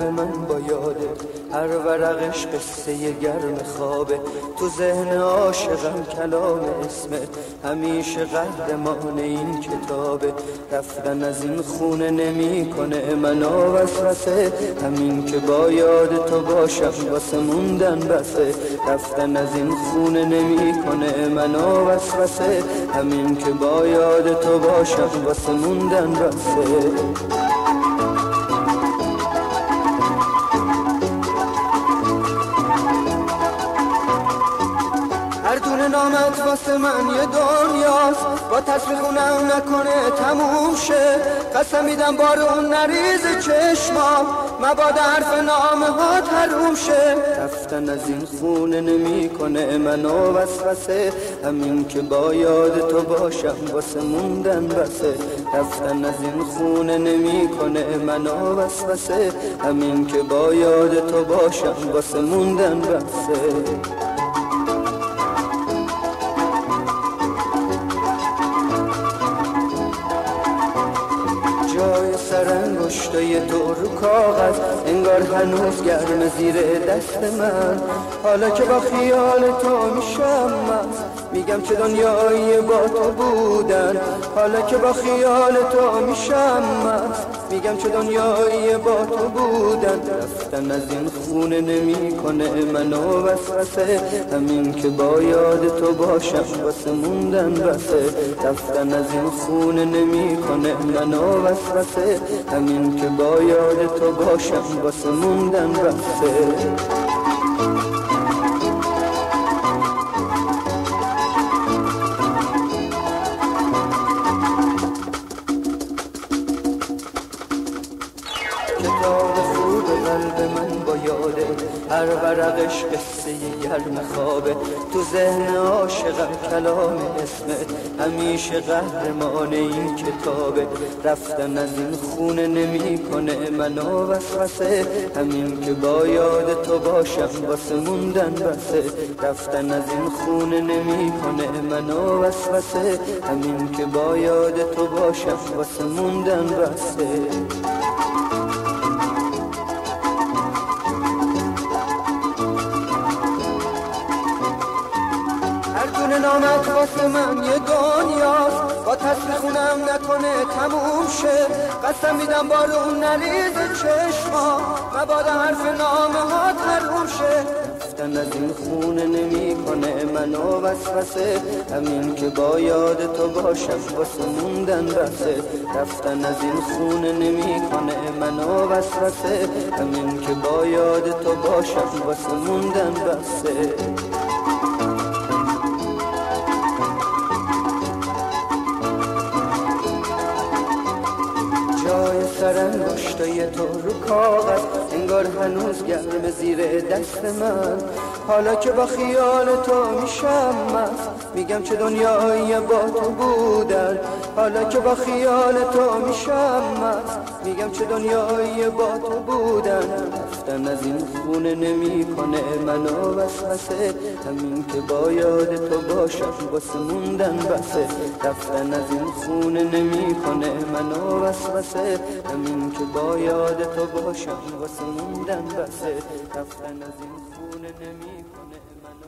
من با یاده، هر ورقش قصه گرم خوابه. تو ذهن عاشقم کلام اسمت، همیشه قهرمان این کتابه. رفتن از این خونه نمی کنه منو وسوسه، همین که با یاد تو باشم واسه موندن بسه. رفتن از این خونه نمی کنه منو وسوسه، همین که با یاد تو باشم واسه موندن بسه. هر دونه نامت واسه من یه دنیاست، با تصویر خونم نکنه تموم شه. قسم میدم بار اون نریز چشمام، مبادا حرف نامه ها تروم شه. رفتن از این خونه نمی کنه منو وسوسه، همین که با یاد تو باشم واسه موندن بسه. رفتن از این خونه نمی کنه منو وسوسه، همین که با یاد تو باشم واسه موندن بسه. جای سرانگشتای تو رو کاغذ، انگار هنوز گرم زیر دست من. حالا که با خیال تو میشم مست، میگم چه دنیایی با تو بودن. حالا که با خیال تو میشم مست، میگم چه دنیایی با تو بودن. رفتن از این خونه نمی کنه منو وسوسه، همین که با یاد تو باشم واسه موندن بسه. رفتن از این خونه نمی کنه منو وسوسه، همین که با یاد تو باشم واسه موندن بسه. کتاب خوب قلب من با یاده، هر ورقش قصه گرم خوابه. تو ذهن عاشقم کلام اسمت، همیشه قهرمان این کتابه. رفتن از این خونه نمی کنه منو وسوسه، همین که با یاد تو باشم واسه موندن بسه. رفتن از این خونه نمی کنه منو وسوسه، همین که با یاد تو باشم واسه موندن بسه. نامت واسه من یه دنیاست، با تصویر خونم نکنه تموم شه. قسم میدم بار اون نریز چشما، مبادا حرف نامه ها تروم شه. رفتن از این خونه نمی کنه منو وسوسه، همین که با یاد تو باشم واسه موندن بسه. رفتن از این خونه نمی کنه منو وسوسه، همین که با یاد تو باشم واسه موندن بسه. جای سرانگشتای تو رو کاغذ، انگار هنوز گرم زیر دست من. حالا که با خیال تو میشم مست، میگم چه دنیایی با تو بودن. حالا که با خیال تو میشم مست، میگم چه دنیایی با تو بودن. رفتن از این خونه نمی کنه منو وسوسه، همین که با یاد تو باشم واسه موندن بسه. رفتن از این خونه نمی کنه منو وسوسه، همین که با یاد تو باشم واسه موندن بسه. رفتن از این خونه نمی کنه منو